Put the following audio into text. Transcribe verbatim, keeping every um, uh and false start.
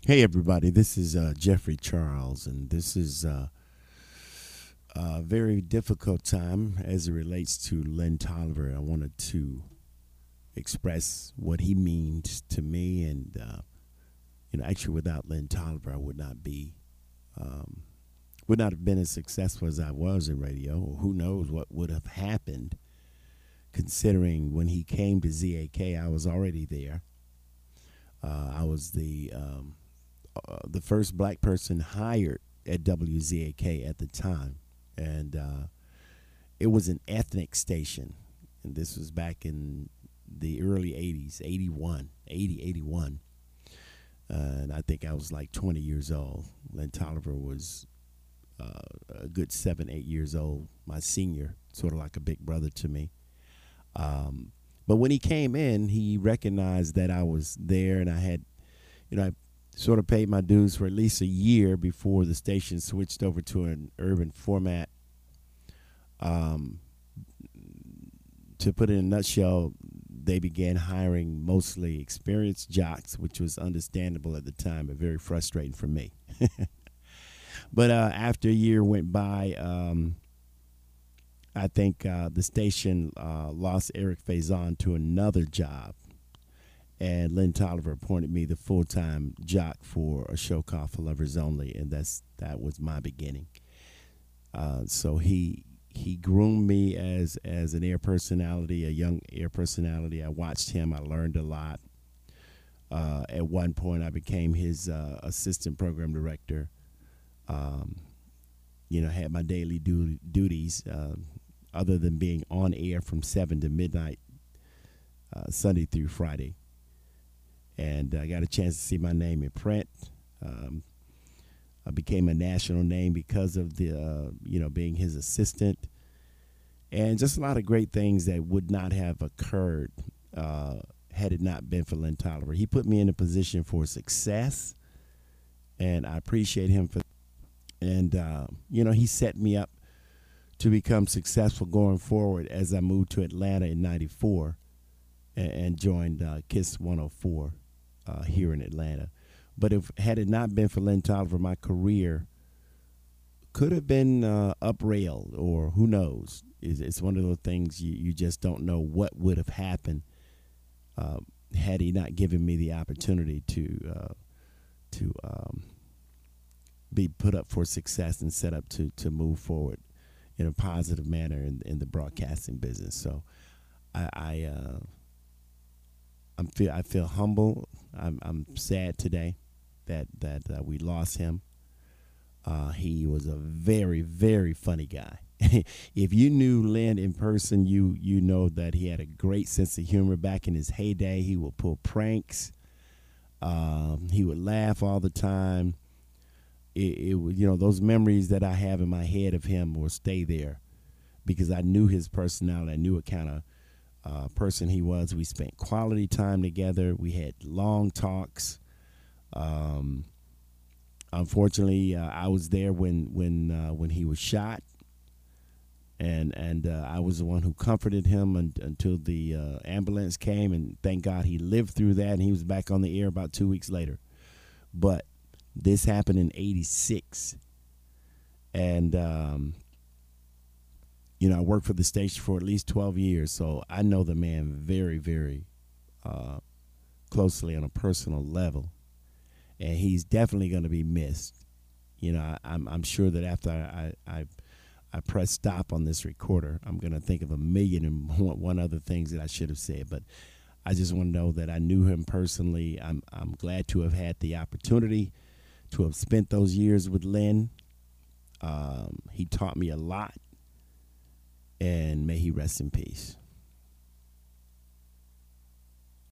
Hey, everybody, this is uh, Jeffrey Charles, and this is uh, a very difficult time as it relates to Len Tolliver. I wanted to express what he means to me, and, uh, you know, actually, without Len Tolliver, I would not be, um, would not have been as successful as I was in radio, or who knows what would have happened, considering when he came to Z A K, I was already there. Uh, I was the um, uh, the first black person hired at W Z A K at the time, and uh, it was an ethnic station, and this was back in the early eighties, eighty-one, eighty, eighty-one, uh, and I think I was like twenty years old. Len Tolliver was uh, a good seven, eight years old, my senior, sort of like a big brother to me. Um, but when he came in, he recognized that I was there, and I had, you know, I sort of paid my dues for at least a year before the station switched over to an urban format. Um, to put it in a nutshell, they began hiring mostly experienced jocks, which was understandable at the time, but very frustrating for me. But uh, after a year went by, um, I think uh, the station uh, lost Eric Faison to another job, and Len Tolliver appointed me the full-time jock for a show called For Lovers Only, and that's that was my beginning. Uh, so he he groomed me as as an air personality, a young air personality. I watched him. I learned a lot. Uh, at one point, I became his uh, assistant program director. Um, you know, had my daily du- duties. Uh, other than being on air from seven to midnight, uh, Sunday through Friday. And I got a chance to see my name in print. Um, I became a national name because of the, uh, you know, being his assistant. And just a lot of great things that would not have occurred uh, had it not been for Len Tolliver. He put me in a position for success, and I appreciate him for. And uh, you know, he set me up to become successful going forward as I moved to Atlanta in ninety-four and, and joined uh, KISS one oh four uh, here in Atlanta. But if had it not been for Len Tolliver, my career could have been uh, uprailed, or who knows. It's, it's one of those things you, you just don't know what would have happened uh, had he not given me the opportunity to uh, to um, be put up for success and set up to to move forward in a positive manner in, in the broadcasting business. So I, I uh, I'm feel I feel humble. I'm I'm sad today that that uh, we lost him. Uh, he was a very very funny guy. If you knew Len in person, you you know that he had a great sense of humor. Back in his heyday, he would pull pranks. Um, he would laugh all the time. It, it was, you know, those memories that I have in my head of him will stay there because I knew his personality. I knew what kind of uh, person he was. We spent quality time together. We had long talks. Um, unfortunately, uh, I was there when when uh, when he was shot, and and uh, I was the one who comforted him un- until the uh, ambulance came. And thank God he lived through that, and he was back on the air about two weeks later. But this happened in eighty-six, and um, you know, I worked for the station for at least twelve years, so I know the man very, very uh, closely on a personal level, and he's definitely going to be missed. You know, I, I'm I'm sure that after I, I I press stop on this recorder, I'm going to think of a million and one, one other things that I should have said, but I just want to know that I knew him personally. I'm I'm glad to have had the opportunity to have spent those years with Len. Um, he taught me a lot, and may he rest in peace.